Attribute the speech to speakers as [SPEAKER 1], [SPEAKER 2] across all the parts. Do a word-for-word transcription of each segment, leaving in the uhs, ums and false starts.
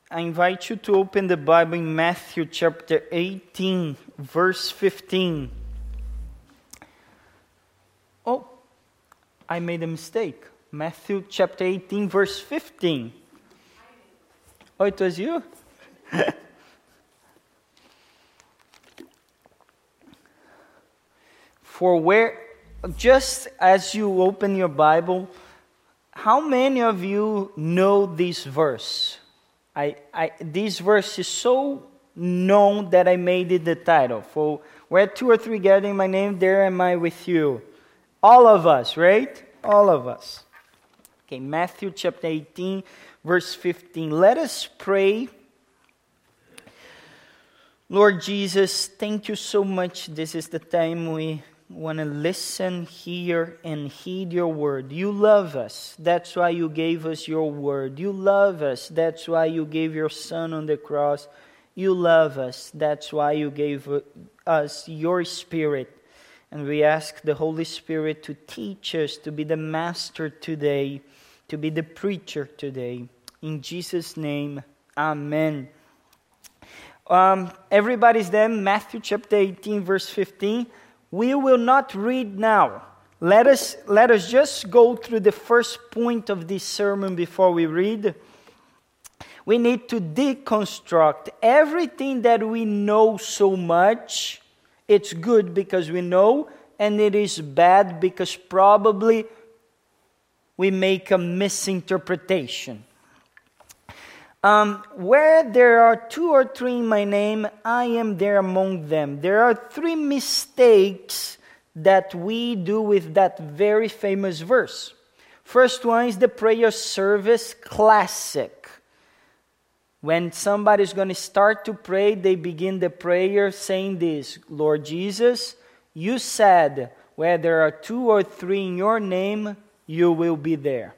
[SPEAKER 1] I invite you to open the Bible in Matthew chapter eighteen, verse fifteen. Oh, I made a mistake. Matthew chapter eighteen, verse fifteen. Oh, it was you? For where, just as you open your Bible, how many of you know this verse? I, I, this verse is so known that I made it the title. For where two or three gather in my name, there am I with you. All of us, right? All of us. Okay, Matthew chapter eighteen, verse fifteen. Let us pray. Lord Jesus, thank you so much. This is the time we want to listen, hear, and heed your word. You love us. That's why you gave us your word. You love us. That's why you gave your son on the cross. You love us. That's why you gave us your spirit. And we ask the Holy Spirit to teach us, to be the master today, to be the preacher today. In Jesus' name, amen. Um, everybody's there, Matthew chapter eighteen, verse fifteen. We will not read now. Let us, let us just go through the first point of this sermon before we read. We need to deconstruct everything that we know so much. It's good because we know, and it is bad because probably we make a misinterpretation. Um, where there are two or three in my name, I am there among them. There are three mistakes that we do with that very famous verse. First one is the prayer service classic. When somebody is going to start to pray, they begin the prayer saying this: Lord Jesus, you said, where there are two or three in your name, you will be there.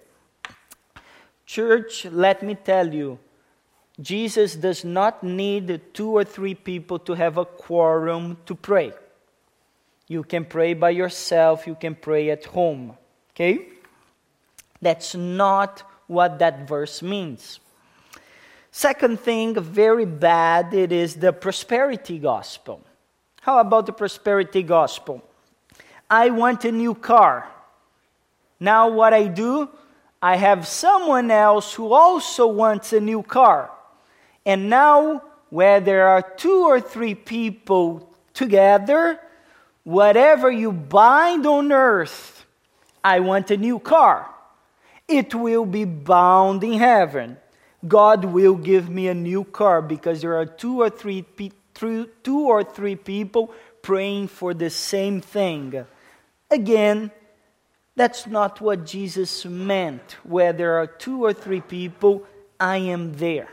[SPEAKER 1] Church, let me tell you, Jesus does not need two or three people to have a quorum to pray. You can pray by yourself, you can pray at home. Okay? That's not what that verse means. Second thing, very bad, it is the prosperity gospel. How about the prosperity gospel? I want a new car. Now what I do, I have someone else who also wants a new car. And now, where there are two or three people together, whatever you bind on earth, I want a new car. It will be bound in heaven. God will give me a new car because there are two or three, pe- two or three people praying for the same thing. Again, that's not what Jesus meant. Where there are two or three people, I am there.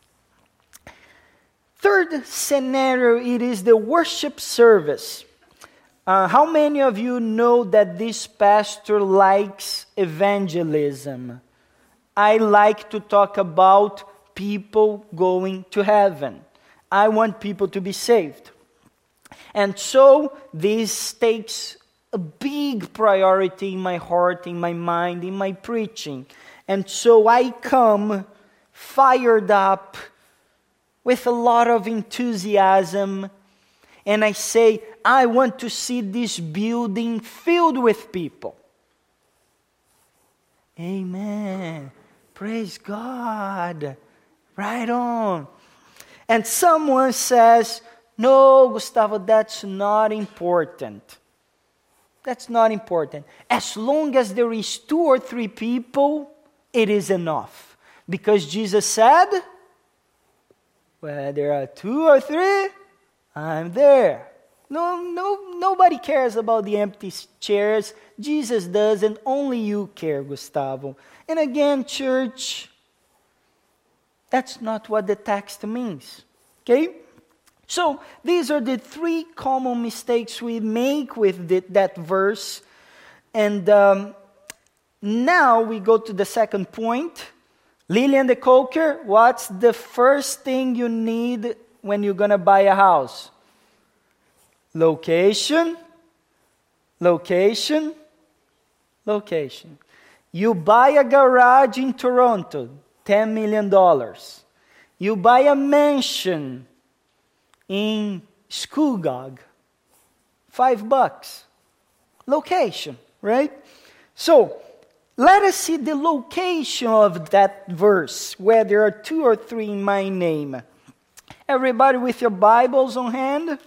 [SPEAKER 1] Third scenario, it is the worship service. Uh, how many of you know that this pastor likes evangelism? I like to talk about people going to heaven. I want people to be saved. And so this takes a big priority in my heart, in my mind, in my preaching. And so I come fired up with a lot of enthusiasm, and I say, I want to see this building filled with people. Amen. Praise God. Right on. And someone says, no, Gustavo, that's not important. That's not important. As long as there is two or three people, it is enough. Because Jesus said, where there are two or three, I'm there. No, no, nobody cares about the empty chairs. Jesus does, and only you care, Gustavo. And again, church, that's not what the text means. Okay? So, these are the three common mistakes we make with the, that verse. And um, now we go to the second point. Lillian the Coker, what's the first thing you need when you're going to buy a house? Location, location, location. You buy a garage in Toronto, ten million dollars. You buy a mansion in Skogog, five bucks. Location, right? So, let us see the location of that verse, where there are two or three in my name. Everybody with your Bibles on hand?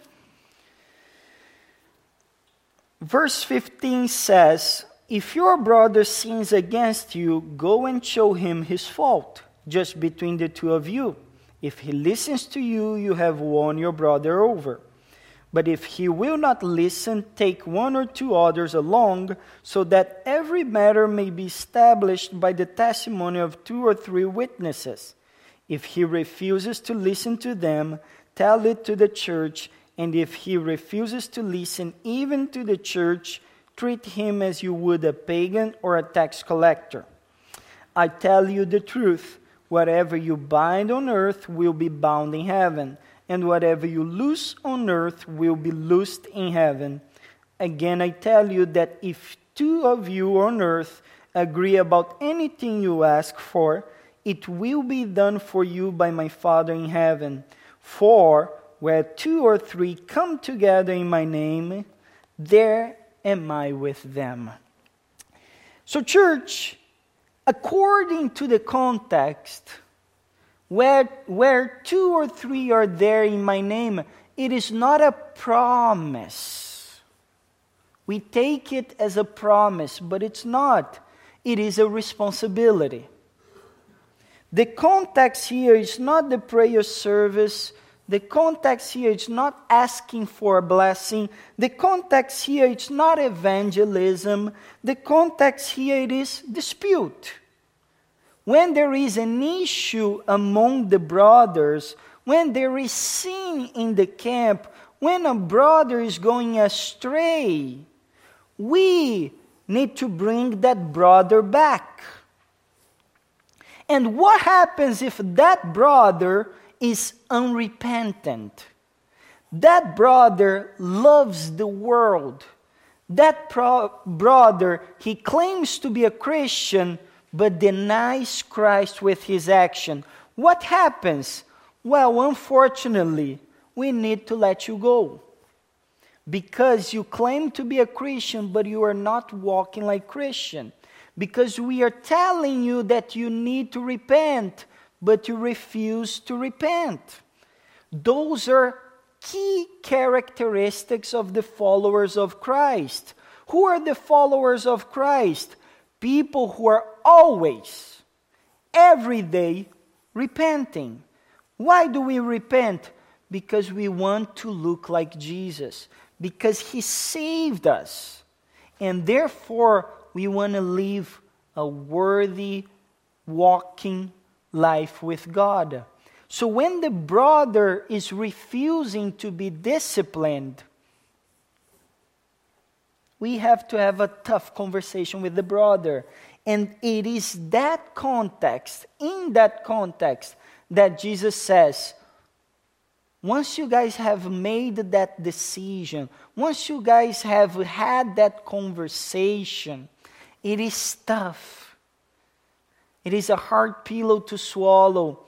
[SPEAKER 1] Verse fifteen says, if your brother sins against you, go and show him his fault, just between the two of you. If he listens to you, you have won your brother over. But if he will not listen, take one or two others along, so that every matter may be established by the testimony of two or three witnesses. If he refuses to listen to them, tell it to the church, and if he refuses to listen even to the church, treat him as you would a pagan or a tax collector. I tell you the truth, whatever you bind on earth will be bound in heaven, and whatever you loose on earth will be loosed in heaven. Again, I tell you that if two of you on earth agree about anything you ask for, it will be done for you by my Father in heaven. For where two or three come together in my name, there am I with them. So, church, according to the context, where, where two or three are there in my name, it is not a promise. We take it as a promise, but it's not. It is a responsibility. The context here is not the prayer service. The context here is not asking for a blessing. The context here is not evangelism. The context here it is dispute. When there is an issue among the brothers, when there is sin in the camp, when a brother is going astray, we need to bring that brother back. And what happens if that brother is unrepentant? That brother loves the world. That pro- brother, he claims to be a Christian, but denies Christ with his action. What happens? Well, unfortunately, we need to let you go. Because you claim to be a Christian, but you are not walking like Christian. Because we are telling you that you need to repent, but you refuse to repent. Those are key characteristics of the followers of Christ. Who are the followers of Christ? People who are always, every day, repenting. Why do we repent? Because we want to look like Jesus. Because He saved us. And therefore, we want to live a worthy, walking life with God. So when the brother is refusing to be disciplined, we have to have a tough conversation with the brother. And it is that context, in that context, that Jesus says, once you guys have made that decision, once you guys have had that conversation, it is tough. It is a hard pillow to swallow.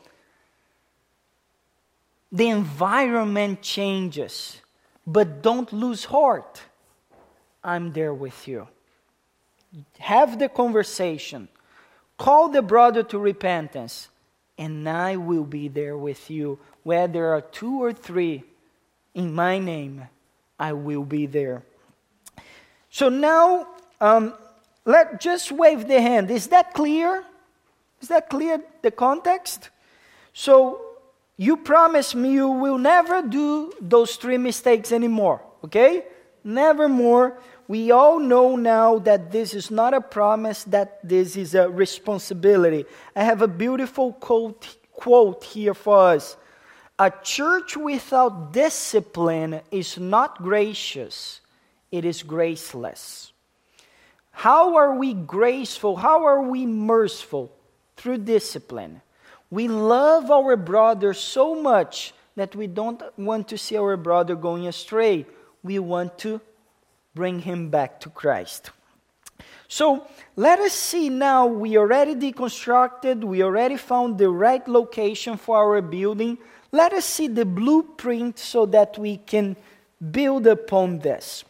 [SPEAKER 1] The environment changes, but don't lose heart. I'm there with you. Have the conversation. Call the brother to repentance, and I will be there with you. Where there are two or three in my name, I will be there. So now, um, let just wave the hand. Is that clear? Is that clear, the context? So, you promise me you will never do those three mistakes anymore, okay? Never more. We all know now that this is not a promise, that this is a responsibility. I have a beautiful quote, quote here for us. A church without discipline is not gracious, it is graceless. How are we graceful? How are we merciful? Through discipline. We love our brother so much that we don't want to see our brother going astray. We want to bring him back to Christ. So let us see now, we already deconstructed, we already found the right location for our building. Let us see the blueprint so that we can build upon this.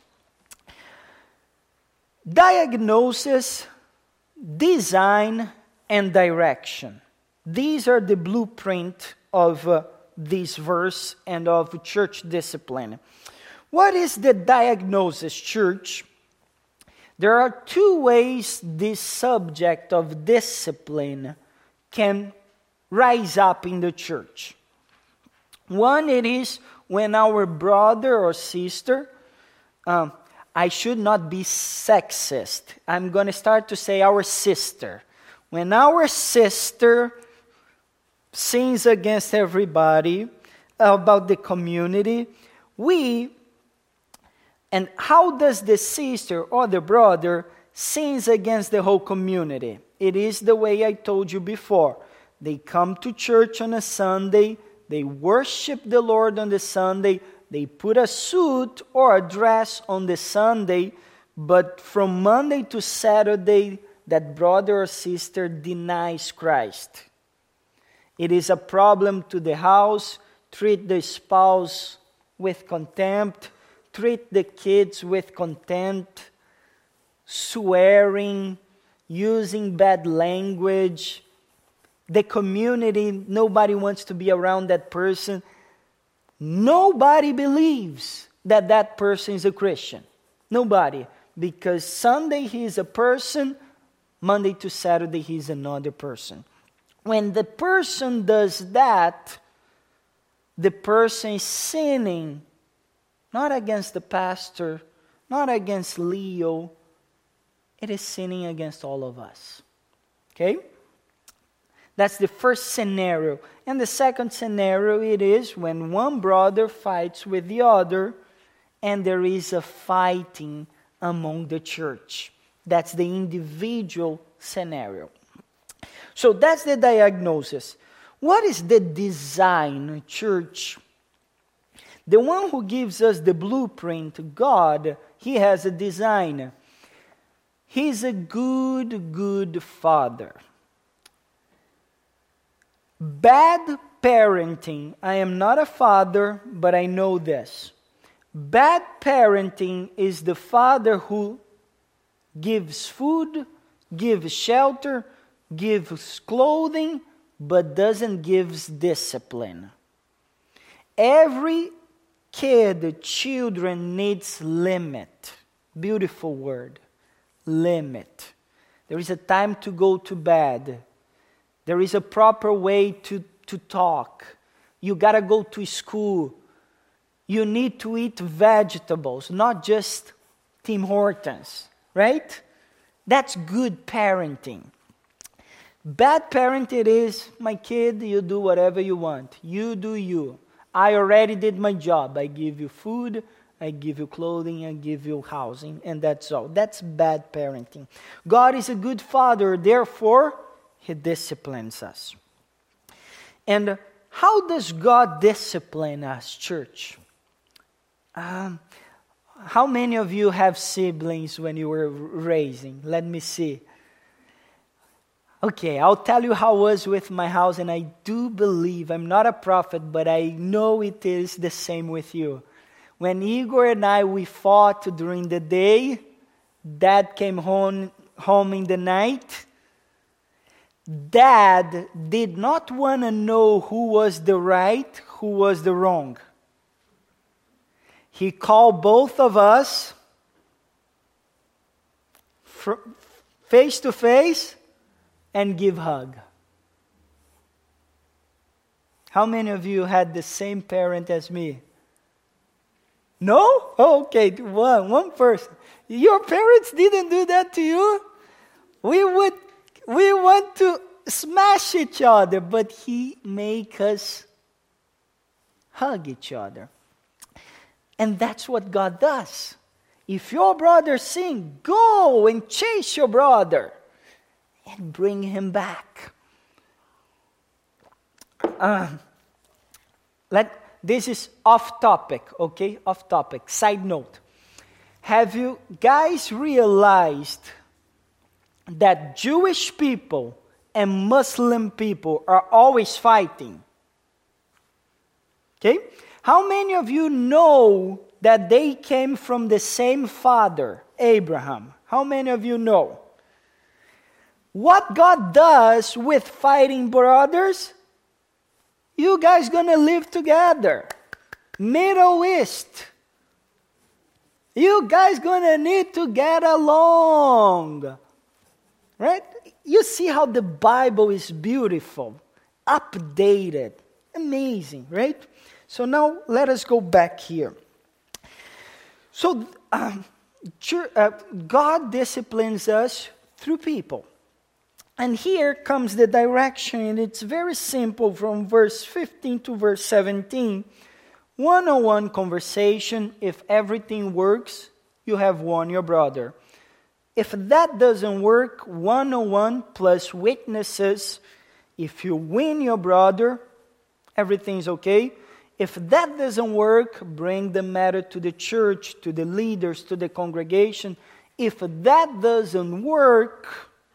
[SPEAKER 1] Diagnosis, design, and direction. These are the blueprint of uh, this verse and of church discipline. What is the diagnosis, church? There are two ways this subject of discipline can rise up in the church. One, it is when our brother or sister, um, I should not be sexist. I'm going to start to say our sister. When our sister sins against everybody about the community, we, and how does the sister or the brother sins against the whole community? It is the way I told you before. They come to church on a Sunday, they worship the Lord on the Sunday, they put a suit or a dress on the Sunday, but from Monday to Saturday, that brother or sister denies Christ. It is a problem to the house. Treat the spouse with contempt. Treat the kids with contempt. Swearing, using bad language. The community, nobody wants to be around that person. Nobody believes that that person is a Christian. Nobody. Because Sunday he is a person, Monday to Saturday he is another person. When the person does that, the person is sinning, not against the pastor, not against Leo, it is sinning against all of us. Okay? That's the first scenario. And the second scenario, it is when one brother fights with the other and there is a fighting among the church. That's the individual scenario. So that's the diagnosis. What is the design, church? The one who gives us the blueprint, God, He has a design. He's a good, good Father. Bad parenting, I am not a father, but I know this. Bad parenting is the father who gives food, gives shelter, gives clothing, but doesn't give discipline. Every kid, children needs limit. Beautiful word, limit. There is a time to go to bed. There is a proper way to, to talk. You got to go to school. You need to eat vegetables, not just Tim Hortons, right? That's good parenting. Bad parenting it is, my kid, you do whatever you want. You do you. I already did my job. I give you food, I give you clothing, I give you housing, and that's all. That's bad parenting. God is a good father, therefore, He disciplines us. And how does God discipline us, church? Um, how many of you have siblings when you were raising? Let me see. Okay, I'll tell you how it was with my house, and I do believe, I'm not a prophet, but I know it is the same with you. When Igor and I, we fought during the day, Dad came home, home in the night. Dad did not want to know who was the right, who was the wrong. He called both of us face to face and give hug. How many of you had the same parent as me? No? Oh, okay, one, one person. Your parents didn't do that to you? We would, we want to smash each other, but He make us hug each other. And that's what God does. If your brother sins, go and chase your brother and bring him back. Uh, let this is off topic, okay? Off topic. Side note. Have you guys realized that Jewish people and Muslim people are always fighting? Okay? How many of you know that they came from the same father, Abraham? How many of you know? What God does with fighting brothers, you guys gonna live together. Middle East. You guys gonna need to get along. Right? You see how the Bible is beautiful, updated, amazing, right? So now let us go back here. So um, uh, God disciplines us through people. And here comes the direction, and it's very simple from verse fifteen to verse seventeen. One-on-one conversation. If everything works, you have won your brother. If that doesn't work, one-on-one plus witnesses. If you win your brother, everything's okay. If that doesn't work, bring the matter to the church, to the leaders, to the congregation. If that doesn't work,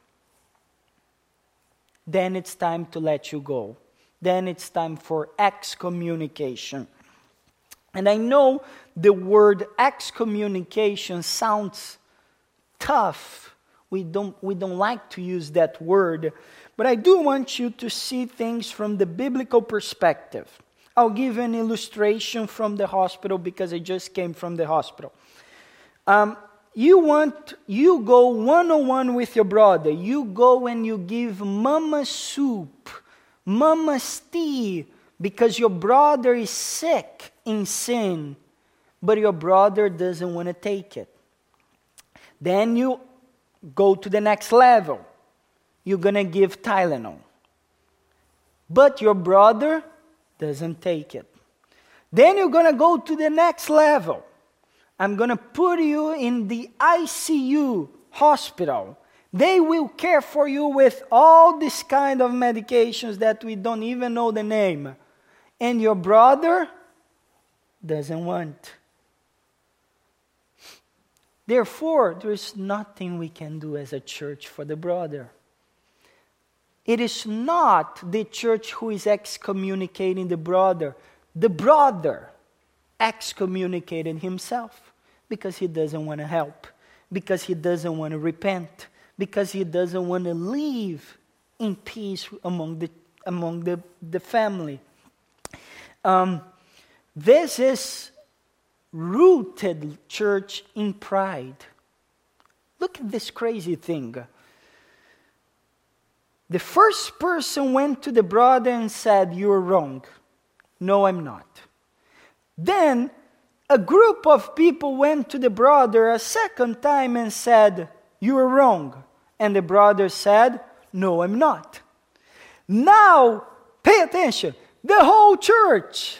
[SPEAKER 1] then it's time to let you go. Then it's time for excommunication. And I know the word excommunication sounds tough. We don't, we don't like to use that word. But I do want you to see things from the biblical perspective. I'll give an illustration from the hospital because I just came from the hospital. Um, you want, you go one-on-one with your brother. You go and you give mama soup, mama's tea, because your brother is sick in sin, but your brother doesn't want to take it. Then you go to the next level. You're going to give Tylenol. But your brother doesn't take it. Then you're going to go to the next level. I'm going to put you in the I C U hospital. They will care for you with all this kind of medications that we don't even know the name. And your brother doesn't want. Therefore, there is nothing we can do as a church for the brother. It is not the church who is excommunicating the brother. The brother excommunicated himself because he doesn't want to help, because he doesn't want to repent, because he doesn't want to live in peace among the among the, the family. Um, this is rooted, church, in pride. Look at this crazy thing. The first person went to the brother and said, "You're wrong." "No, I'm not." Then a group of people went to the brother a second time and said, "You're wrong." And the brother said, "No, I'm not." Now, pay attention. The whole church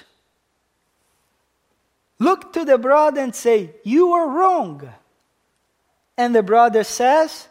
[SPEAKER 1] look to the brother and say, "You are wrong." And the brother says,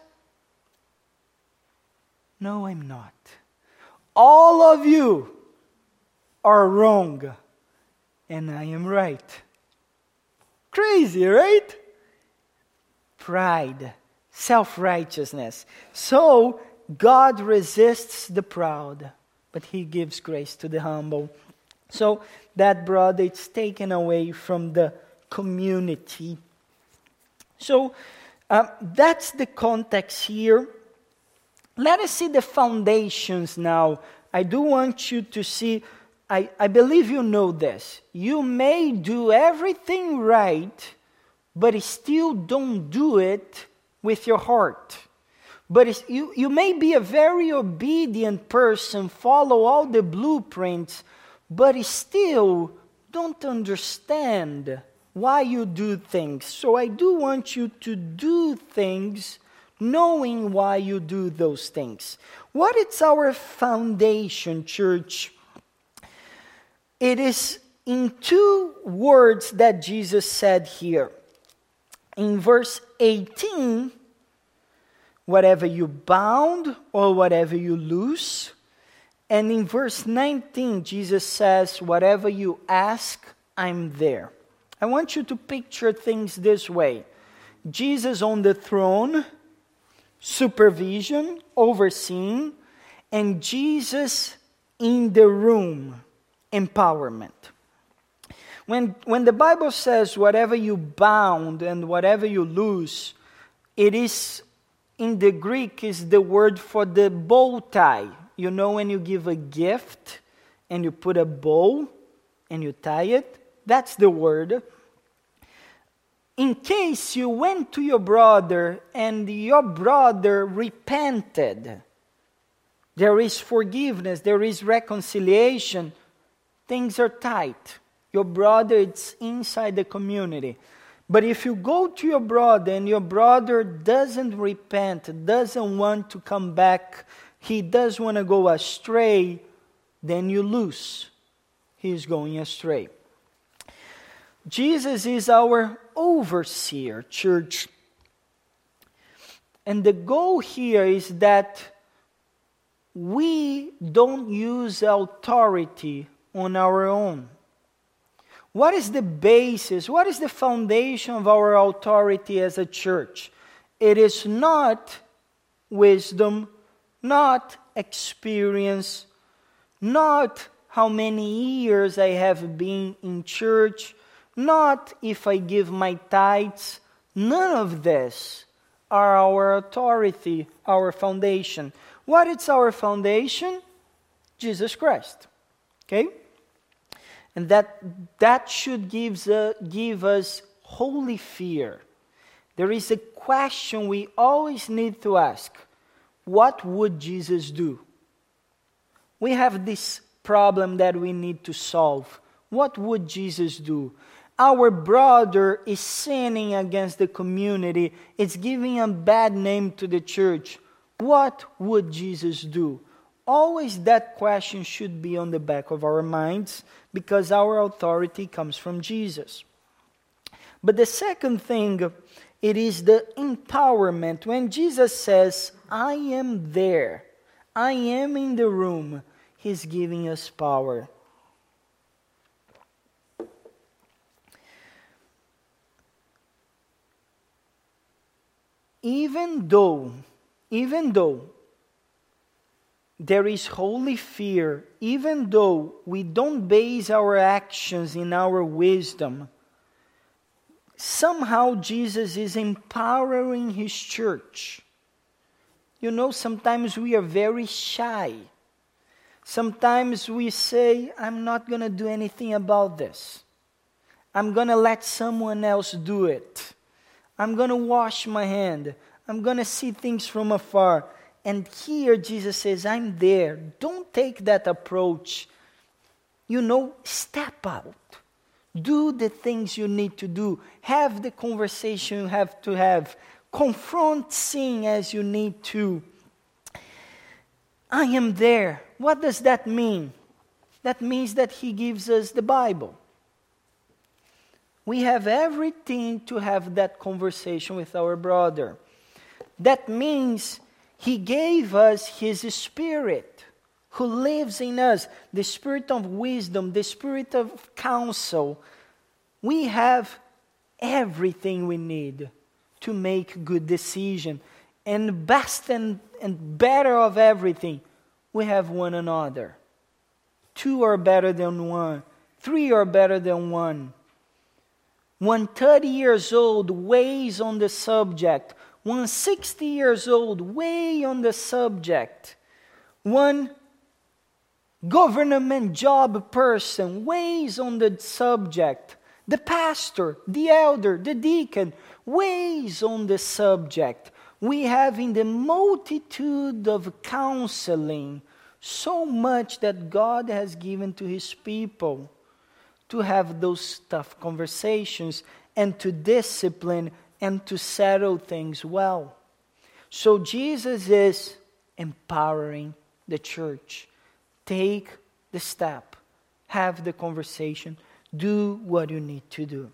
[SPEAKER 1] "No, I'm not. All of you are wrong, and I am right." Crazy, right? Pride, self-righteousness. So, God resists the proud, but He gives grace to the humble. So, that brother is taken away from the community. So, uh, that's the context here. Let us see the foundations now. I do want you to see, I, I believe you know this. You may do everything right, but still don't do it with your heart. But it's, you, you may be a very obedient person, follow all the blueprints, but still don't understand why you do things. So I do want you to do things knowing why you do those things. What is our foundation, church? It is in two words that Jesus said here. In verse eighteen, whatever you bound or whatever you loose. And in verse nineteen, Jesus says, whatever you ask, I'm there. I want you to picture things this way. Jesus on the throne, supervision, overseeing, and Jesus in the room, empowerment. When, when the Bible says whatever you bound and whatever you loose, it is, in the Greek, is the word for the bow tie. You know when you give a gift and you put a bow and you tie it? That's the word. In case you went to your brother and your brother repented, there is forgiveness, there is reconciliation, things are tight. Your brother is inside the community. But if you go to your brother and your brother doesn't repent, doesn't want to come back, he does want to go astray, then you lose. He is going astray. Jesus is our overseer, church. And the goal here is that we don't use authority on our own. What is the basis? What is the foundation of our authority as a church? It is not wisdom, not experience, not how many years I have been in church, not if I give my tithes. None of this are our authority, our foundation. What is our foundation? Jesus Christ. Okay? And that, that should gives, uh, give us holy fear. There is a question we always need to ask. What would Jesus do? We have this problem that we need to solve. What would Jesus do? Our brother is sinning against the community. It's giving a bad name to the church. What would Jesus do? Always that question should be on the back of our minds because our authority comes from Jesus. But the second thing, it is the empowerment. When Jesus says, I am there, I am in the room, He's giving us power. Even though, even though there is holy fear, even though we don't base our actions in our wisdom, somehow Jesus is empowering His church. You know, sometimes we are very shy. Sometimes we say, I'm not going to do anything about this. I'm going to let someone else do it. I'm going to wash my hand. I'm going to see things from afar. And here Jesus says, I'm there. Don't take that approach. You know, step out. Do the things you need to do. Have the conversation you have to have. Confront sin as you need to. I am there. What does that mean? That means that He gives us the Bible. We have everything to have that conversation with our brother. That means He gave us His Spirit, who lives in us, the Spirit of wisdom, the Spirit of counsel. We have everything we need to make good decisions. And best and, and better of everything, we have one another. Two are better than one. Three are better than one. One thirty years old weighs on the subject. One sixty years old weigh on the subject. One government job person weighs on the subject. The pastor, the elder, the deacon weighs on the subject. We have in the multitude of counseling so much that God has given to His people to have those tough conversations and to discipline and to settle things well. So Jesus is empowering the church. Take the step. Have the conversation. Do what you need to do.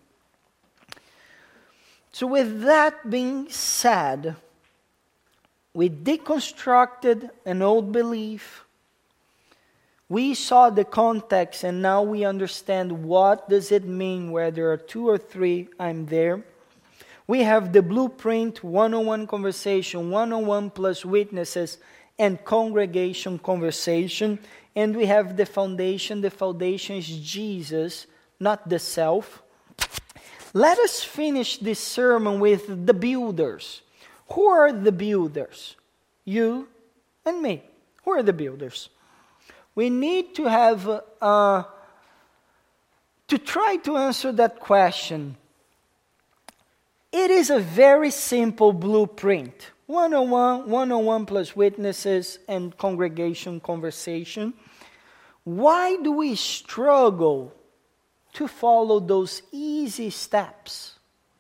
[SPEAKER 1] So with that being said, we deconstructed an old belief. We saw the context and now we understand what does it mean where there are two or three, I'm there. We have the blueprint, one-on-one conversation, one-on-one plus witnesses, and congregation conversation. And we have the foundation. The foundation is Jesus, not the self. Let us finish this sermon with the builders. Who are the builders? You and me. Who are the builders? We need to have, uh, to try to answer that question. It is a very simple blueprint. One-on-one, one-on-one plus witnesses and congregation conversation. Why do we struggle to follow those easy steps?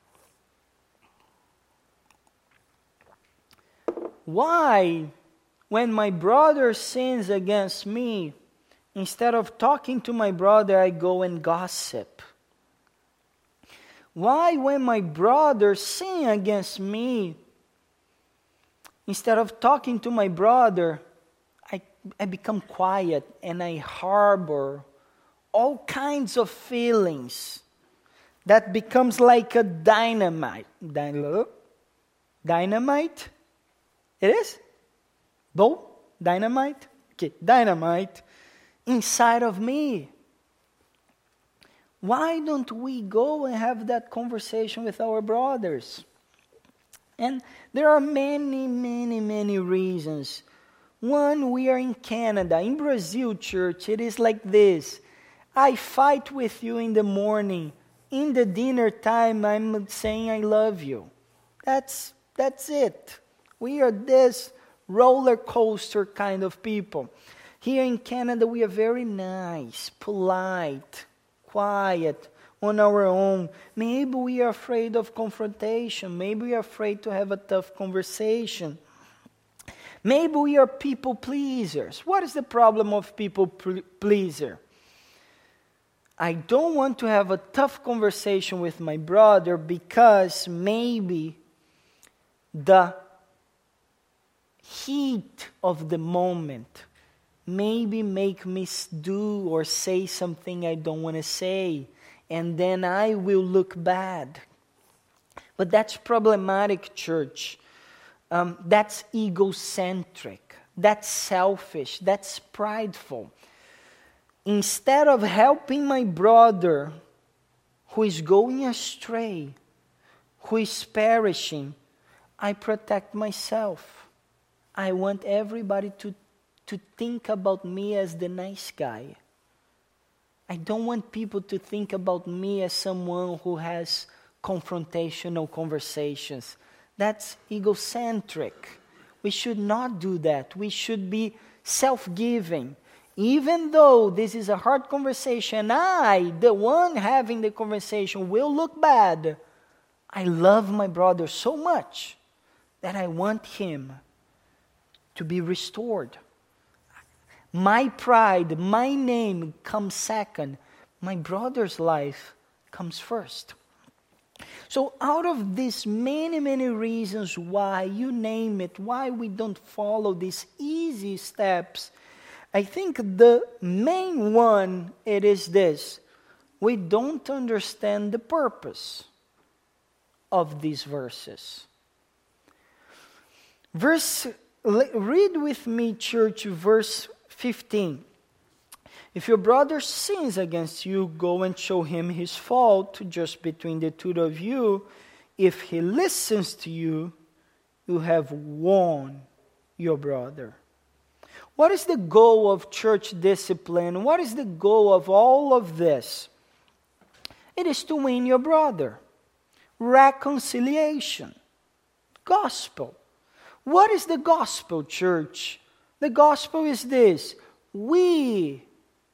[SPEAKER 1] Why, when my brother sins against me, instead of talking to my brother, I go and gossip? Why, when my brother sins against me, instead of talking to my brother, I, I become quiet and I harbor all kinds of feelings that becomes like a dynamite. Dyn- dynamite? It is? Bow? Dynamite? Okay, dynamite inside of me. Why don't we go and have that conversation with our brothers? And there are many, many, many reasons. One, we are in Canada. In Brazil, church, it is like this. I fight with you in the morning. In the dinner time, I'm saying I love you. That's, that's it. We are this roller coaster kind of people. Here in Canada, we are very nice, polite, quiet, on our own. Maybe we are afraid of confrontation. Maybe we are afraid to have a tough conversation. Maybe we are people pleasers. What is the problem of people pleaser? I don't want to have a tough conversation with my brother because maybe the heat of the moment maybe make me do or say something I don't want to say, and then I will look bad. But that's problematic, church. Um, that's egocentric. That's selfish. That's prideful. Instead of helping my brother who is going astray, who is perishing, I protect myself. I want everybody to to think about me as the nice guy. I don't want people to think about me as someone who has confrontational conversations. That's egocentric. We should not do that. We should be self-giving. Even though this is a hard conversation, I, the one having the conversation, will look bad. I love my brother so much that I want him to be restored. My pride, my name comes second. My brother's life comes first. So out of these many, many reasons why, you name it, why we don't follow these easy steps, I think the main one, it is this. We don't understand the purpose of these verses. Verse, read with me, church, verse fifteen. If your brother sins against you, go and show him his fault just between the two of you. If he listens to you, you have won your brother. What is the goal of church discipline? What is the goal of all of this? It is to win your brother. Reconciliation. Gospel. What is the gospel, church? The gospel is this. We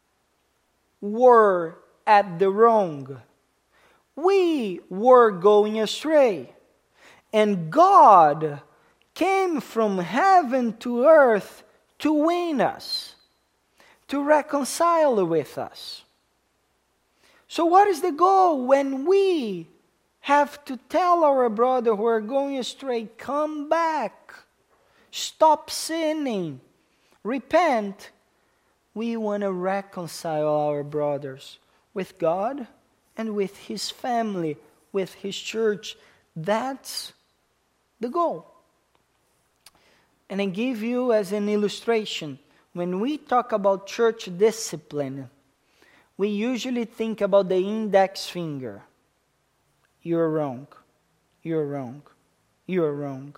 [SPEAKER 1] were at the wrong. We were going astray. And God came from heaven to earth to win us, to reconcile with us. So what is the goal when we have to tell our brother who are going astray, come back, stop sinning, repent? We want to reconcile our brothers with God and with His family, with His church. That's the goal. And I give you as an illustration, when we talk about church discipline, we usually think about the index finger. You're wrong. You're wrong. You're wrong.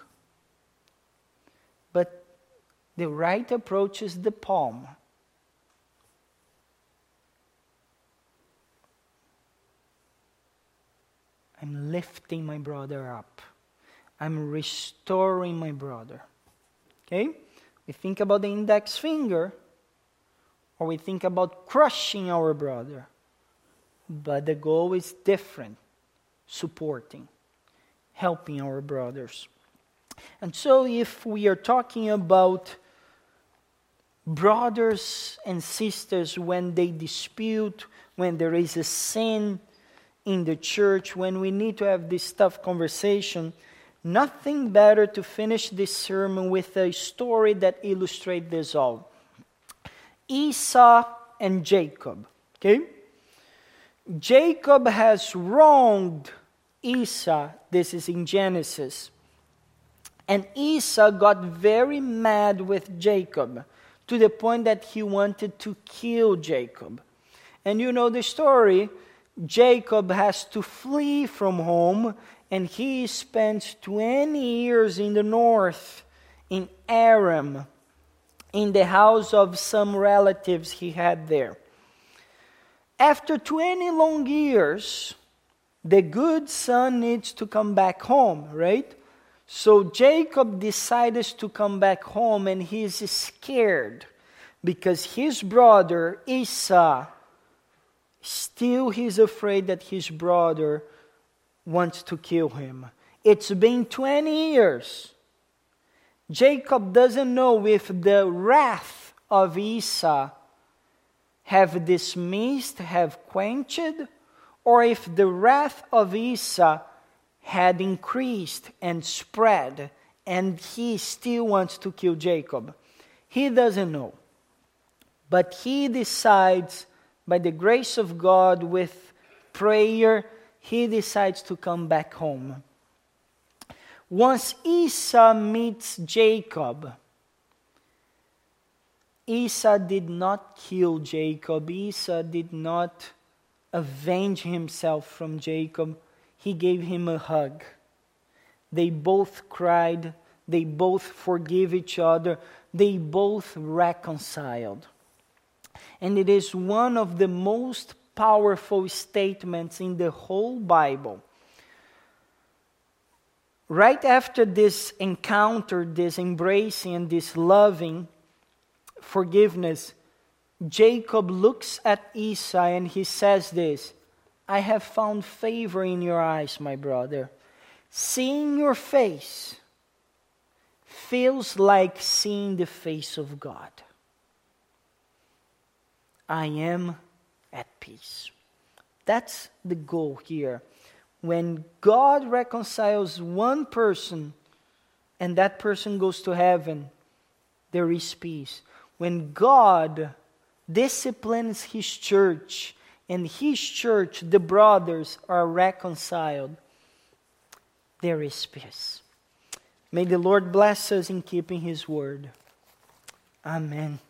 [SPEAKER 1] But the right approach is the palm. I'm lifting my brother up. I'm restoring my brother. Okay? We think about the index finger, or we think about crushing our brother. But the goal is different. Supporting, helping our brothers. And so if we are talking about brothers and sisters when they dispute, when there is a sin in the church, when we need to have this tough conversation, nothing better to finish this sermon with a story that illustrates this all. Esau and Jacob. Okay? Jacob has wronged Esau. This is in Genesis. And Esau got very mad with Jacob to the point that he wanted to kill Jacob. And you know the story. Jacob has to flee from home, and he spends twenty years in the north, in Aram, in the house of some relatives he had there. After twenty long years, the good son needs to come back home, right? So Jacob decides to come back home, and he's scared because his brother Esau, still he's afraid that his brother wants to kill him. It's been twenty years. Jacob doesn't know if the wrath of Esau have dismissed, have quenched, or if the wrath of Esau had increased and spread, and he still wants to kill Jacob. He doesn't know. But he decides, by the grace of God, with prayer, he decides to come back home. Once Esau meets Jacob, Esau did not kill Jacob. Esau did not avenge himself from Jacob. He gave him a hug. They both cried. They both forgave each other. They both reconciled. And it is one of the most powerful statements in the whole Bible. Right after this encounter, this embracing and this loving forgiveness, Jacob looks at Esau and he says this, I have found favor in your eyes, my brother. Seeing your face feels like seeing the face of God. I am at peace. That's the goal here. When God reconciles one person and that person goes to heaven, there is peace. When God disciplines His church and His church, the brothers, are reconciled, there is peace. May the Lord bless us in keeping His word. Amen.